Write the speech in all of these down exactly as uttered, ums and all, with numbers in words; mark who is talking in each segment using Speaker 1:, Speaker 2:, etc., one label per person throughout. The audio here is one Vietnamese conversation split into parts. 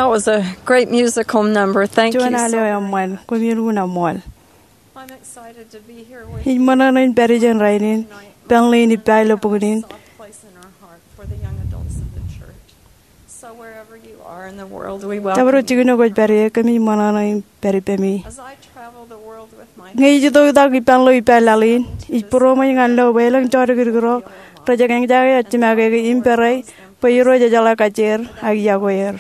Speaker 1: That was a great musical number. Thank you
Speaker 2: Chuan
Speaker 1: so
Speaker 2: ale
Speaker 1: much.
Speaker 2: amal kumiru na mol.
Speaker 1: I'm excited to be here with
Speaker 2: Hin
Speaker 1: you
Speaker 2: mananin perijan rainin
Speaker 1: tonight.
Speaker 2: penlini pailo
Speaker 1: We
Speaker 2: pugnin.
Speaker 1: have a soft place in our heart for the young adults of the church. So wherever you are in the world, we welcome
Speaker 2: Tabro
Speaker 1: you.
Speaker 2: chigino goj peri kami mananain peri pemi.
Speaker 1: As I travel the world with my
Speaker 2: Ngai jido da gi penlo ipalalin. Ipuro mo ngan lo welang chori girgro. Rajagang jaga chimage gi imperai. Payiro jala kacher agya goyer.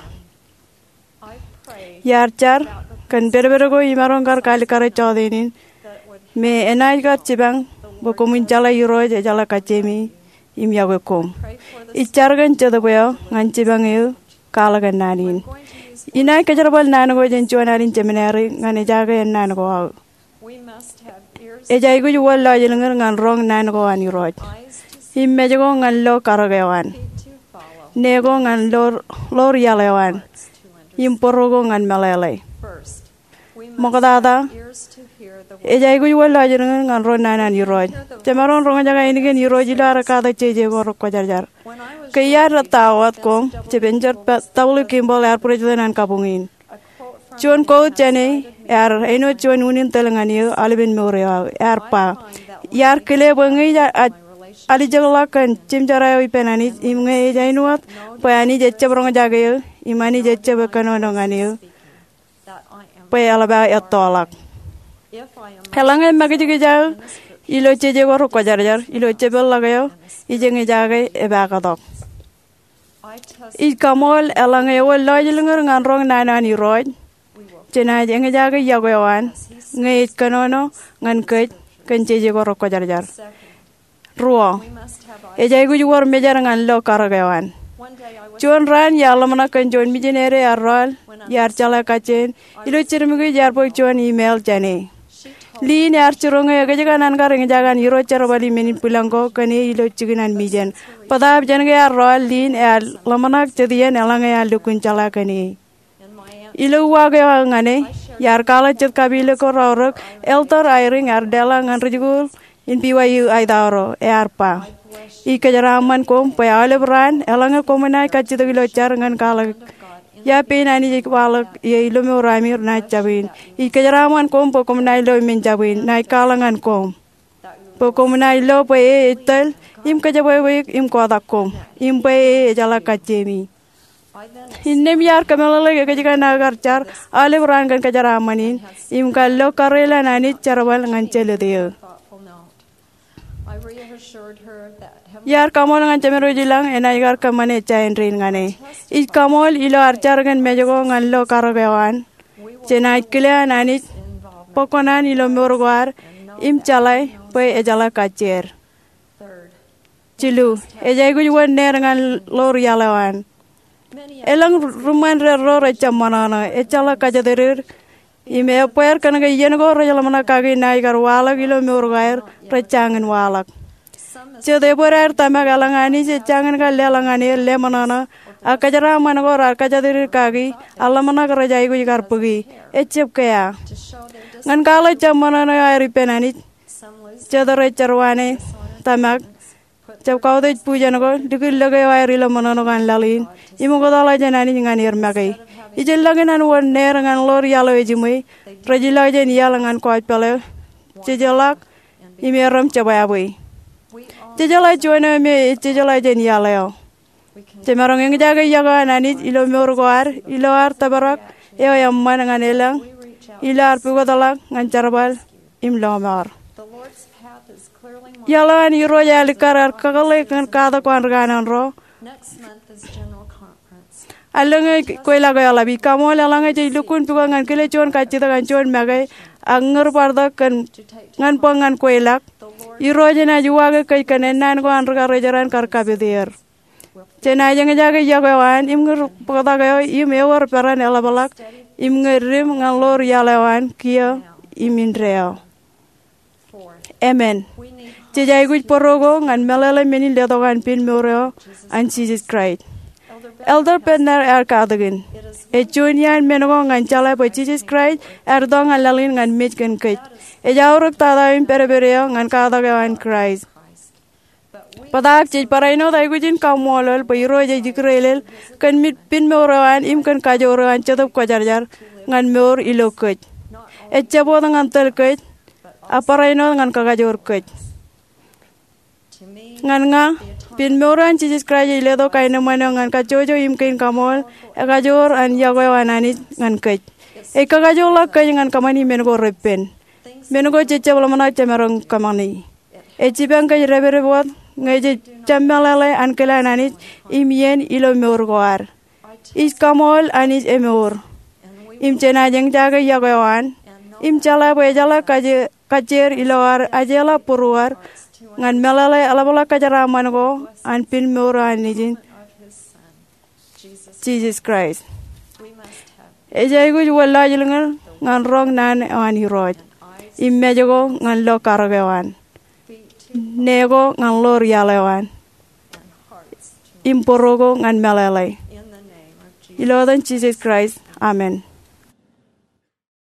Speaker 1: I pray
Speaker 2: Yarchar kan berbero go imaron kar kali kare chodenin.
Speaker 1: that would
Speaker 2: Me enai gar chibang bokomun jala yiro jala kachemi im yago kom.
Speaker 1: pray for the
Speaker 2: Ichargan chadaboyo ngan chibang yu kalagan nanin.
Speaker 1: going to use
Speaker 2: Inai kajarabal nanago jen chuanarin seminary ngane jaga en nanago.
Speaker 1: we must have ears,
Speaker 2: Ejai gu juwal lo jelengar ngan rong nanago ani roj.
Speaker 1: eyes to see,
Speaker 2: Imme jago ngan lo karagawan.
Speaker 1: feet to follow,
Speaker 2: Nego ngan lor lor yalewan.
Speaker 1: hearts to understand.
Speaker 2: Imporogo ngan malele.
Speaker 1: First, we must
Speaker 2: Mogadada.
Speaker 1: have ears to hear the word.
Speaker 2: Ejai gu juwal lo jelengar ngan ron nanan yuroj. Cemaron rong jaga ini gen yuroj ilara kada ceje gorok kojarjar.
Speaker 1: When I was
Speaker 2: Kaya
Speaker 1: young,
Speaker 2: ratawat ko cebenjar tawlu kimbol air purjalan kapungin.
Speaker 1: a quote from
Speaker 2: Chuan ko chane er eno chuan unin telangani alibin morea er pa. Yar kile bangi ja
Speaker 1: my relation
Speaker 2: ali jagla kan chimjara oi penani imnge jainuat payani jecche brong jage imani jecche bekano nongani
Speaker 1: that I am.
Speaker 2: pay alaba etolak.
Speaker 1: If I am
Speaker 2: Helange magiji ja ilo cheje gor ko jarjar ilo chebel lagayo ijenge jage ebakadok.
Speaker 1: I test
Speaker 2: I kamol elange wol lojilngur ngan rong nanani roj.
Speaker 1: we will
Speaker 2: Chena jenge jage yagoyan ngeit kanono ngan kech kan cheje gor ko jarjar.
Speaker 1: second.
Speaker 2: Ruo
Speaker 1: We must have eyes.
Speaker 2: ejai gu wor mejar ngan lo karagawan.
Speaker 1: One day I was
Speaker 2: Chuan ran yalamana kan chuan mijinere arrol yar chala kachen ilo chirmigi jar po chuan email jane.
Speaker 1: she told
Speaker 2: Lin yar churunga gajaga nan garang jagan yiro charabali menin pulango kane ilo chiginan mijen. Padab jange arrol lin yar lamanak chedian alanga yar lukun chala kane.
Speaker 1: in my aunt
Speaker 2: Ilo waga ngane yar kala chet kabile ko rorok eltor airing ar dela ngan rjugul in B Y U aidaro erpa. I kajaraman kom payale bran elanga komunai kachito gilo char ngan kala ya penani jik walak ye ilo me ramir na chabin. I kajaraman kom po komunai lo min chabin na kalangan kom. Po komunai lo po e etel im kajaboy im kodak kom im po e jala kachemi.
Speaker 1: I then
Speaker 2: Innem yar kamalala kajaga nagar char ale bran kan kajaramanin im kallo karela nani charwal ngan chele deo.
Speaker 1: thoughtful note. I reassured her that heaven
Speaker 2: Yar kamol ngan chamero jilang enai gar kamane chain rin ngane. I kamol ilo archar gan mejogo ngan lo karagawan.
Speaker 1: we will
Speaker 2: Chenai kile nani
Speaker 1: involve
Speaker 2: pokonan ilo morgwar im chalai pe ejala kacher.
Speaker 1: third.
Speaker 2: Chilu ejai gujuan ner ngan lor yalawan.
Speaker 1: Many
Speaker 2: Elang ruman re ro re chamanana echala kajaderir. Ime puer kanaga yenego re jalamana kagi nai gar walak ilo morgwar rechangan walak.
Speaker 1: some is
Speaker 2: Chede puer tama galangani se changan ka lelangani le manana akajara manago ra kajaderir kagi alamana gar jai guj gar pugi echep kaya.
Speaker 1: to show their dis-
Speaker 2: Ngan kala chamanana ay ripenani
Speaker 1: some loose
Speaker 2: chedore charwane tamak jab kau dej pujan ko dikil lage wairi lo manano kan lalin imo ko dala janani ngan yer magai ijel lage nan won ner ngan lor yalo ejimui rajila jen yala ngan ko pele jejelak imeram chabaya boy
Speaker 1: we all
Speaker 2: jejela jono me jejela jen yala yo
Speaker 1: we can
Speaker 2: temarong eng jaga yaga nani ilo morgoar ilo ar tabarak eo yamman ngan elang
Speaker 1: we reach out.
Speaker 2: ilo ar pugo dala ngan charbal im lomar
Speaker 1: The Lord's path is clearly marked.
Speaker 2: yala ni ro yali karar kagale kan kada kwan ganan ro
Speaker 1: Next month is General Conference.
Speaker 2: alanga koila ga ala bi kamol alanga je lukun puga ngan kele chon ka chita kan chon magai anger parda kan
Speaker 1: To take
Speaker 2: ngan pongan koilak
Speaker 1: the Lord
Speaker 2: iro jena juwa ga kai kan nan ko an ga rejaran kar ka beder jena jeng jaga jaga wan im ngur pada ga im ewar peran ala balak im ngerim ngan lor yalawan kia imin reo
Speaker 1: fourth.
Speaker 2: amen
Speaker 1: We need
Speaker 2: jejai guj porogo ngan melele menin ledogan pin moro an Jesus Christ
Speaker 1: Elder Beth.
Speaker 2: elder penner er kadagin
Speaker 1: It is
Speaker 2: e chunian menogo ngan chala po Jesus Christ er dong alalin ngan mit kan kech e jauruk tada im perebereo ngan kadagawan Christ
Speaker 1: Christ. But
Speaker 2: Padak chich paraino dai gujin kamolol pairo je jikrelel kan mit pin meorawan im kan kajorawan chatop kajarjar ngan meor ilokej. Echabo ngan telkej aparaino ngan kagajor kej. Ngan nga pin meoran Jesus Christ iledo kaina mana ngan kajojo im kain kamol ekajor an yagowan anit ngan kej. E kagajor la kej ngan kamani mengo repen. Mengo cheche bolomana chemerong kamani. E chibang kej rebe buat ngeje chamalale an kela anit im yen ilo meor goar. Is kamol anit emor. Im chena jeng jaga yagowan. Im chala boy jala kaje kajer iloar ajela puruar. Ngan melale alabola kajara mango an pin meora anijin Jesus Christ. Ejai gu wala jilengal ngan rong nan ani roj. Im mejogo ngan lo karagewan. Nego ngan lor yalewan. Im porogo ngan melale. Ilodan Jesus Christ. Amen.